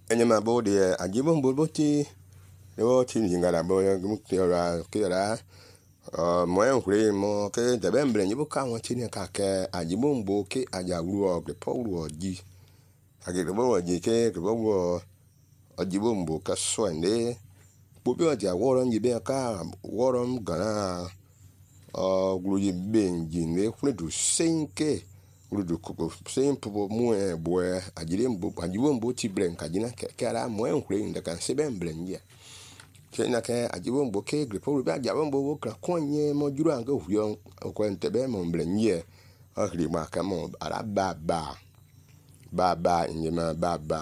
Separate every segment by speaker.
Speaker 1: enyema bo de ajibo mboboti yo tinjingala bo mukira kira mo nkure mo ke de bembre nyibu ka won chini ka ke ajibo mbo ke ajawuru o pe powuru oji age bo oji ke bo ajibo mbo ka so ende bobi oji aworo nyibe ka woro mgana gluji benji ne kunedu senke gludu kuko sempo mu boe ajibo mbo ti bren ka jina ke ara mo nkure nda kan se bembre nje kena ke ajibo mbo ke gripo bi ajibo mbo kra konye mo juru anga huyo ko ntebe mo mbre nye ahri ma ka mo ara baba nyema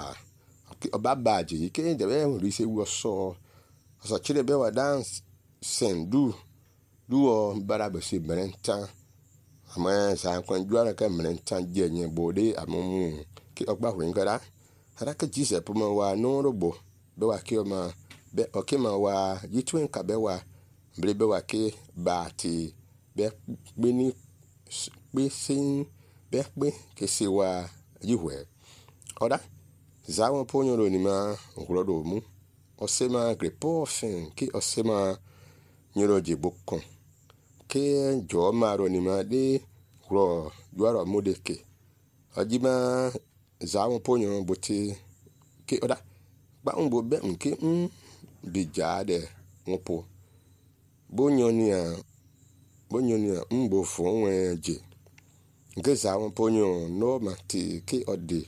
Speaker 1: baba ji ke de be ri se wo so chire be wa dance sendu duo bara be se brenta ama sa kon juara ka brenta je nye bode amumu ki ogba hwin gara ara ka ji se pomo wa no robo be wa ki o ma be oke ma wa yitwen ka be wa bre be wa ke ba ti be gbe ni pe sin be pe ke se wa yihwe oda zawon ponyo lo ni ma nkuro mu osema grepo fin ki osema nyoro je bokon ke jo ma ro ni ma de ro juaro modeke ajima zawon ponyo boti ke oda ba ngbo be nke bija de ngopo bonyonia mbo fo nwe je nke zawon ponyo no mati ke odi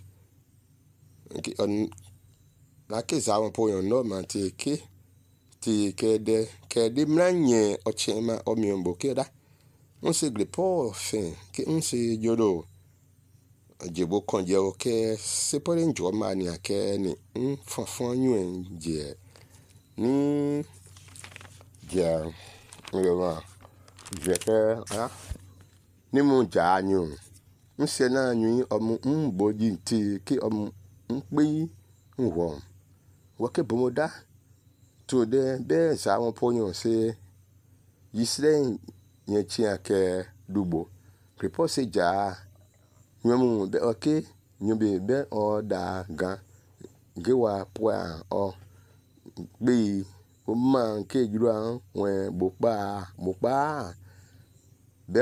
Speaker 1: nke on la ke zawon ponyo no mati ke ti kede mranye ochema omiombo ke da nse grepo fin ke nse jodo jebo konje o ke sepore njo mani ake ni fonfon yuen je ni je ngewa je ke ni mu ja anyu nse na anyu omu mboji nti ke omu mpe nwo woke bomoda to de be sa won ponyo se yisre nyechi ake dubo prepo se ja nyomu be oke nyobe be o da gan gewa poa o gbe o ma nke juru an wen bopa be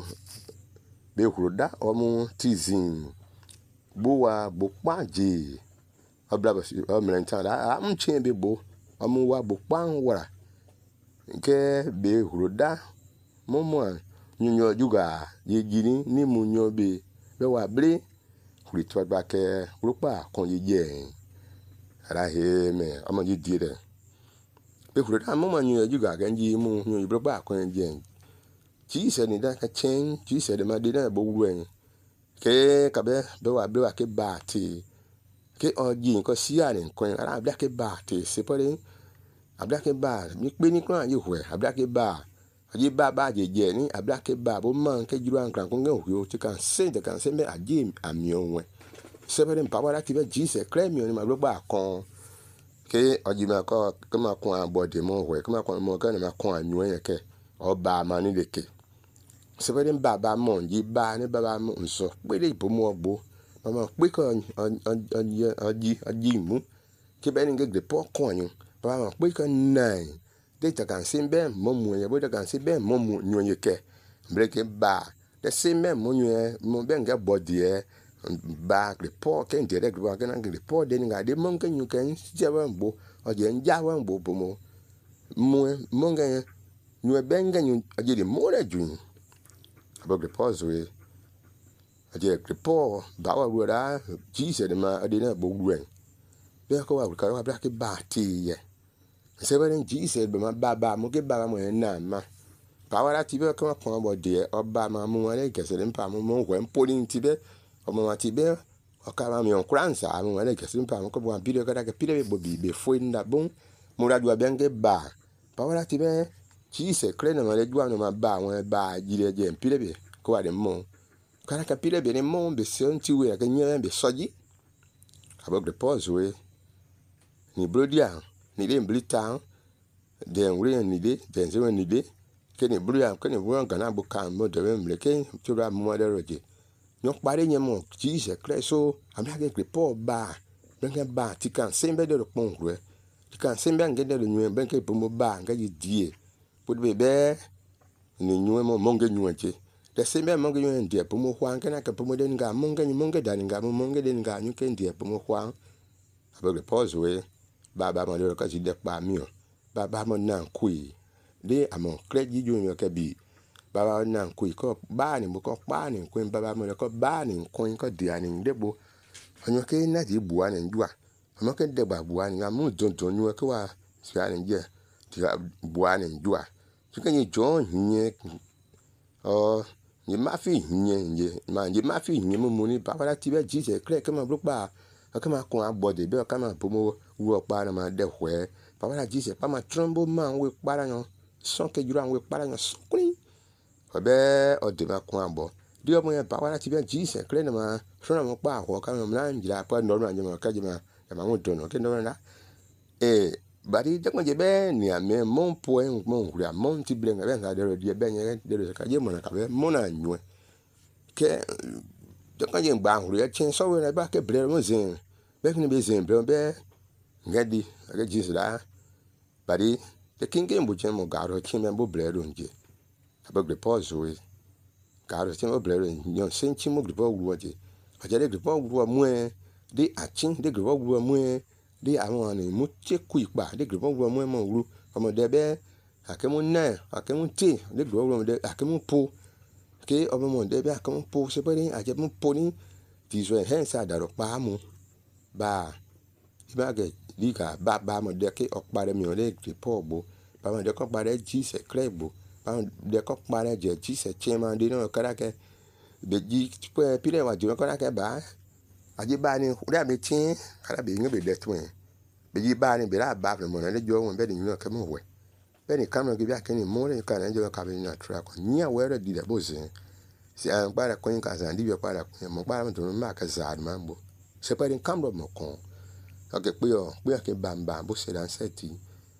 Speaker 1: ohuro da omu tizin bowa bopa je oblaba o mrenta da amche be bo omu wa bopa nwara nke be huro da momo nyunyo juga yejini ni munyo be wa bre huri to gba ke rupa kon yeje ara he me omo ji dire be huro da momo nyunyo juga ganji mu nyunyo bro ba kon yeje ji se ni da ka chen ji se de ma de na bo wuen ke ka be wa bre wa ke ba ti ke oji nko si ani kon ara bla ke ba ti se pore abla ke ba mi pe ni kan yihwe abla ke ba aji ba je ni abla ke ba bo man ke juru an kan kongen huyo ti kan se de kan se me aji amionwe se pore mpawara ti be ji se kremi ni ma lo ba kon ke oji ma ko ke ma kon abode mo hwe ke ma kon mo kan ma kon anyu yen ke oba ma ni leke se pore baba mo ji ba ni baba mo nso pe le ibo mo ogbo mama pe ko oji mu ke be ni gbe po kon yun baba pe ko nine de ta kan se be mo mu ye bo ta kan se be mo mu nyu ye ke breke ba de se me mo nyu mo be nga body e ba report ke direct ba kan nga report de nga de mo nga nyu kan je ba mbo o je nja wa mbo bo mo nga nyu be nga nyu aje de mo re ju abo report zo e aje report ba wa ru ra ji se de ma ade na bo ru en be ko wa ka wa bra ke ba ti ye se ba den ji se be ma baba mo ke baba mo na ma pawara ti be ko kon bo de oba ma mu wale kese mpa mo hwe mpoli ti be o mo ti be o ka ma mi on kransa mu wale kese mpa mo ko bo video ka da ke pile bo bi be fo nda bon mo ra ju abenge ba pawara ti be ji se kre na ma le ju anu ma ba won ba ji le je pile be ko wa de mo ka ka pile be ni mo be se nti we ka nye be soji abo de pause we ni brodia ni le mblita de nwe ni de ze ni de keni bria keni buan kana buka mo de mleke tura mo de roje nyo pare nye mo ji se kreso amia ke po ba benke ba tikan sembe de pongwe tikan sembe ngede de nyue benke pomo ba ngaji die podbe be ni nyue mo monge nyue che de sembe monge nyue ndie pomo hwan kana ka pomo de nga monge dan nga monge de nga nyu ke ndie pomo hwan abegre pause we baba mo de ka ji de pa mi o baba mo na kui de amon kreji ju mi ke bi baba na kui ko ba ni mo ko pa ni kuin baba mo ko ba ni kuin ko dia ni debo anyo ke na di bua ni njua amo ke de ba bua ni amu don nyu ke wa sia ni je ti bua ni njua ti ke ni jo nye o ni ma fi nye ma ni ma fi nye mo ni baba la ti be ji se kre ke ma bru pa ke ma kun abode be ka ma pomo wo pa na ma de hwe baba la ji se pa ma trombo ma we pa la no son ke jura we pa la no sokuni obe o de ma kun abo di omo ye baba la ti be ji se kre na ma so na mo pa ho ka no na njira pa no na ma ka ji ma mo do no ke no na bari de ko je be ni ame mon po en mon huri mon ti blenga be nga de di be nye de ka je mo na ka be mo na nyu ke de ko je gba huri e chin so we na ba ke bre mo zin be ni be zin be ngadi ga ji sira bari de kinge mbu chen mo ga ro chin me bo bre ro nje abegre pause we ga ro chin mo bre ro nyo sen chin mo gre bo wu je ajare gre bo wu mu de achin de gre bo wu mu de àwọn ni mu che ku ipa de gre bo wu mu mo wu ọmọ de be akemu na akemu ti de gre bo wu de akemu po ke ọmọ mo de be akemu po se pe ni aje mu po ni ti so hen sa daro pa mu ba ibage liga ba mo de ke opare mi o le report bo ba mo de ko pare ji se krebo ba mo de ko pare je ji se chema de no kara ke be ji pe pire wa jo kara ke ba aje ba ni ura be tin kara be nge be de tun be ji ba ni be ra ba mo na le jo won be ni no ke mo we be ni kam no ge bi akeni mo le ka na jo ka be na tra ko nya we re di de bo zin si an para ko in ka san di be para ko mo para mo to ma ka za ma bo se pe ni kam do mo kon okay pe ke bamba bo se dan seti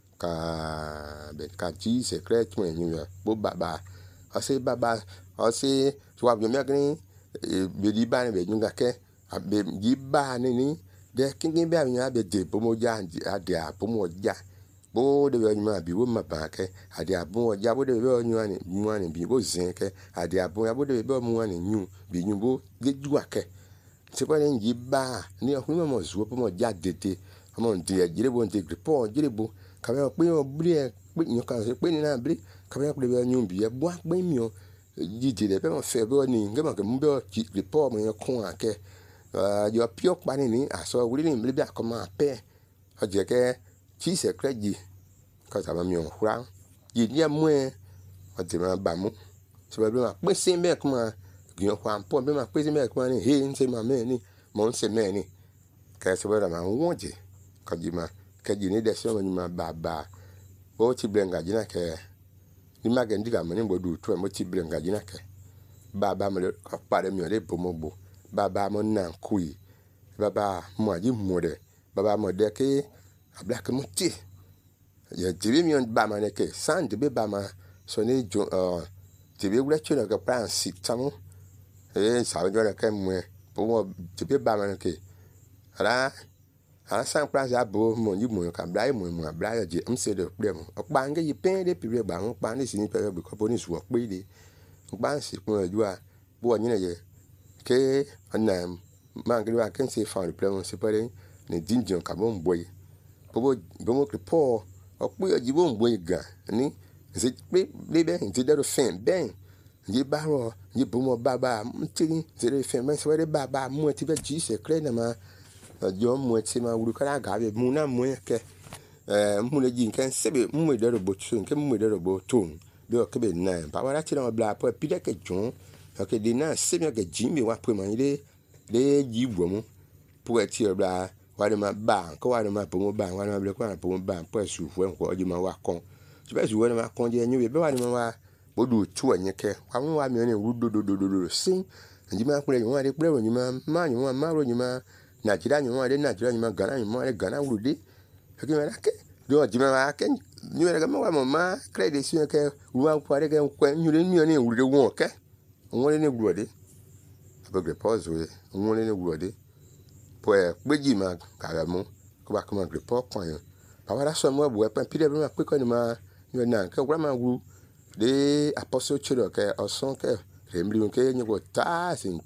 Speaker 1: ka be ka ji secret mo nyu ya bo baba o se baba o se so wa me gni be di ba ni be nyu ga ke be ji ba ni de kingi be anya be de bo mo ja ade a bo mo ja bo de be nyu bi wo ma ba ke ade a bo mo ja bo de be nyu ani mu ani bi bo zin ke ade a bo ya bo de be mu ani nyu bi nyu bo de ju ake se pa ni ji ba ni okun mo zuo po mo ja dede mo nde jire bo nde report jire bo ka be pe o bri e pe nyu ka se pe ni na bri ka be pe be nyu bi e bo pe mi o ji jire pe mo fe be ni nge mo ke mo be report mo kun ake yo pio pa ni aso wuri ni bri bi akoma pe o je ke chi se kreji ka ta ma mi o hura ji ni mu e o ti ma ba mu se be ma pe se me kuma gyo kwa po be ma pe se me kuma ni he nse ma me ni mo nse me ni ka se be ma wonje ka ji ma ka ji ni de so ni ma baba o ti blenga ji na ke ni ma ge ndiga mo ni bo du to mo ti blenga ji na ke baba mo le ka pare mi o le bo mo bo baba mo na kui baba mo aji mo de baba mo de ke abla ke mo ti ye jibi mi on ba ma ne ke san de be ba ma so ni jo jibi wure chuno ke plan si tamu sa jo na ke mo bo mo jibi ba ma ne ke ara san plan za bo mo ni mo ka bla mo bla je mse de problem opa nge yi pen de pire ba mo pa ni si ni pe be ko bo ni su o pe de opa si kun ju a bo ni ne ye ke ana ma nge wa ken se fa le problem se pare ni dinjon ka bo mboy bo mo ke po o pe ji bo mboy ga ni se pe le be ti de ro fen ben yi ba ro yi bo mo baba mtiri se le fen ben se we baba mo ti be ji se kre na ma jo mo ti ma wuru kara ga be mu na mo ke mu le ji nkan se be mu de ro bo tun ke mu de ro bo tun be o ke be na ba wa ti na bla po pi de ke jon o ke de na se me ke ji mi wa po ma ile le ji wo mu po ti o bla wa de ma ba ko wa de ma po mo ba wa de ma ble ko na po mo ba po su fu en ko ji ma wa kon ti be su wo ma kon je nyu be wa de ma wa bo du tu anyi ke wa mi ni ru do sin nji ma kun le wa de pre ro nyi ma nyi ma ro nyi ma Nigeria ni mo de Nigeria ni ma Ghana ni mo de Ghana wuru de ke me la ke do ji ma ke ni we ga mo wa mo ma credit si ke wa kwa de ke kwa nyu de mi ni wuru de won ke won le ni wuru de abegre pause we won le ni wuru de pues beji ma kalamu ko ba kuma report kon yo pa wala so mo bu e pa pide ma pe ko ni ma yo na ke gwa ma wu de apostle chiro ke oson ke remli ke ni go ta sin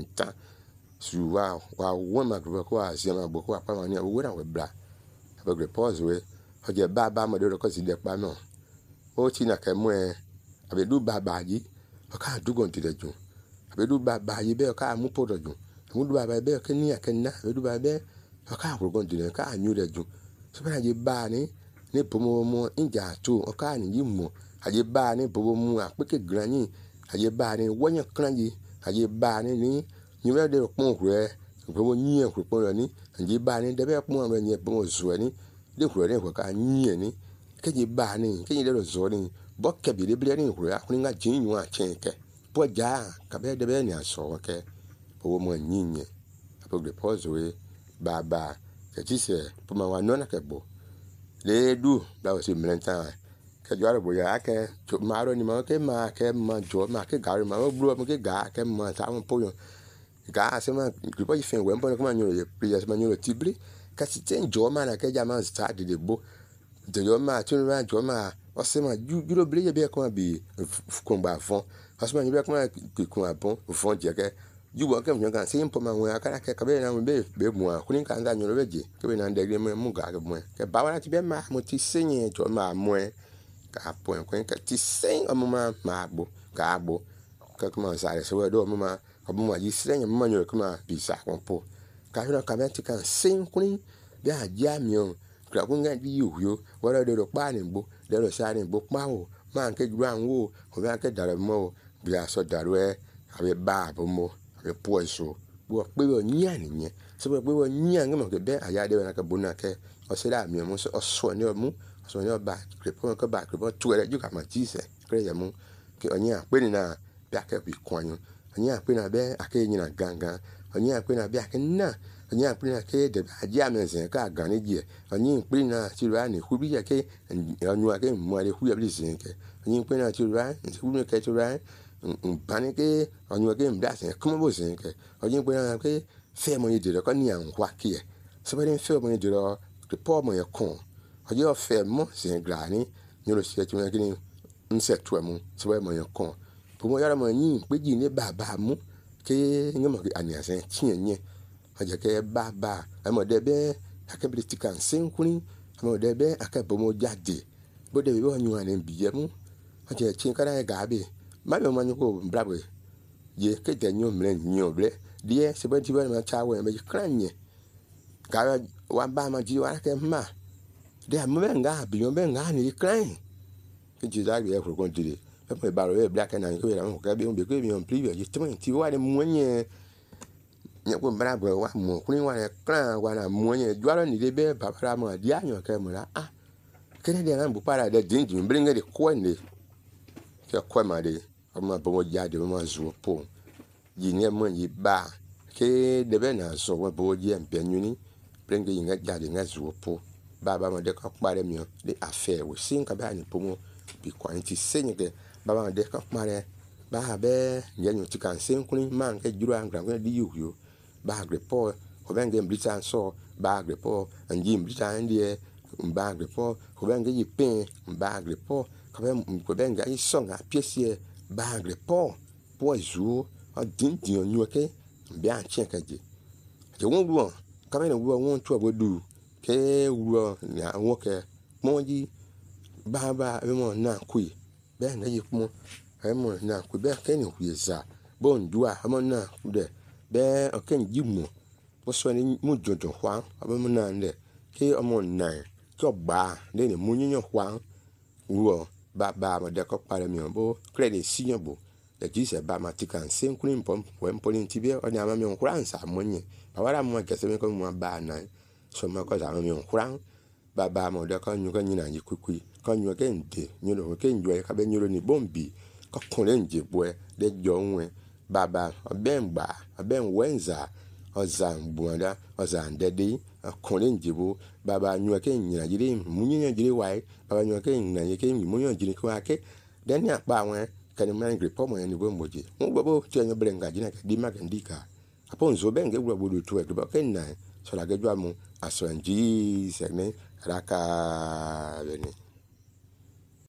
Speaker 1: su wa wo ma ko azia ma bo ko pa ma ni wo na we bla ba report we o je ba mo de ko si de pa no o ti na ke mo e abedu baba yi o ka du gon ti de ju abedu baba yi be o ka mu po do ju mu du baba be o ke ni akenna abedu baba be o ka ro gon ti de ka anyu de ju so ba je ba ni pomo mo inja tu o ka ni yi mo aje ba ni pomo mu apeke granyi aje ba ni wonya kranyi aje ba ni we de pon re pomo nyi ko pon ni aje ba ni de be pon re ni pomo zo ni de ko re ko ka nyi ni ke je ba ni ke ni de zo ni bo ke bi de ble ni ko ya kun nga jin yu a chen ke bo ja ka be de be ni aso ke pomo mo nyi nye apo de pose we ba ke ti se pomo wa no na ke bo le du da o si mlenta ke jwara bo ya ke maro ni ma ke jo ma ke gari ma bro ma ke ga ke ma ta mo po yo ga se ma ki po fen we mpo ko ma nyo ye priya ma nyo tibri ka si ten jo ma na ke ja ma sta de bo de yo ma tun ra jo ma o se ma ju lo ble ye be ko ma bi ko ba fon o se ma ni be ko ma ki ko abon fon je ke ju bo ke mo kan se mpo ma we akara ke ka be na be mu a kunin kan da nyo lo beje ke be na de gre mu ga ke mo ke ba wa ti be ma mo ti senye jo ma mo ka po en ka ti sen o ma bo ka bo ka kuma sa re so do ma ko mo yi sen mo nyo kuma bi sa ko po ka ro ka be ti kan sen kunin bi a ja mi o ka kun ga di yo wa do do pa ni bo de lo sa ni bo pa o ma nke ju an wo o ba ke dare mo bi a so daro e abi ba bo mo abi po so bo pe o nya ni yen so pe o nya ngam ke be aya de na ka bo na ke o se la mi mo so ni o mu so ni o ba kripo ko ba kripo tu ele ju ka ma ji se kre ya mu ke onya pe ni na bi ake bi kwanu onya pe na be ake yin na gangan onya pe na bi ake na onya pe na ke de aja me se ka gan ni je onya pe na ti ra ni hu bi je ke onu ake mo ale hu ya bi se ke onya pe na ti ra hu ni ke ti ra bani ke onu ake mda se kuma bo se ke onya pe na ke fe mo ni de ko ni an kwa ke so be fe mo ni de ro po mo ye kon ojo fe mo se grani nyoro se ti mo kini nse to mu so be mo ye kon po mo yara mo yin pe ji ni baba mu ke ngamo ke ani asen tienye oje ke baba amo de be akability kan senkuni amo de be akabo mo jade bo de be onyu an biye mu oje chin kara ga be ma be mo nyu ko brabwe ye ke de nyu mle nyu ble die se be ti be ma cha we be kranye ga wa ba ma ji wa ke ma de amenga bi yo benga ni klein ke ji za ye ko kon dire pe ba ro e black na ko ya mo ka bi on be ko bi on prive je tmo ti wa de monye nye ko bra bo wa mo kuni wa ne klein wa na monye jwaro ni de be ba pra mo dia nyo ke mo la ke ne de na bu para de din din bringe de ko ne ke ko ma de o ma bo mo ja de mo zo po ji ne mo yi ba ke de be na so wo bo je en penyuni bringe yi nga ja de nga zo po baba mo de ka pare mi de affaire we sin ka ba ni pomo bi quantity senye ke baba mo de ka pare ba be nyenyu ti kan sen kun man ke juru an gran di yu ba gre po ko ben ge britan so ba gre po anji britan die ba gre po ko ben ge yipin ba gre po ko ben ga so nga piesie ba gre po zu o din din onyu ke bi an chen ka je won wu ka ben wu won tu abodu ke wo na won ke monji baba e mo na kui be na yi mo e mo na ku be ke ni hu za bo ndua mo na ku de be o ken ji mo bo so ni mu jojo hwa abo mo na nde ke o mo na ko ba de ni mu nyo hwa wo baba mo de ko pare mi bo credit sinyo bo de ji se ba matikan sen kun pom po ni ti be o ni ama mi on kura nsa mo nyi ba wara mo ke se mi ko mo ba na so ma ko za mi on kura baba mo de ko nyu ko nyina yi kukui ko nyu ke nde nyu lo ke nyu ka be nyu lo ni bombi ko kun le nje bo de jo nwe baba obemba obem wenza ozan buanda ozan dedi kun le nje bo baba nyu ke nyina jiri munyo jiri wai baba nyu ke nyina yi ke munyo jiri ko ake den ya pa wen kan man grip mo ni bo moje mo bo ti nyu brenga jina ke di ma ke ndika apo nzo benge gbo do to e gbo ke na so la gejo amu aso en Jesus ne raka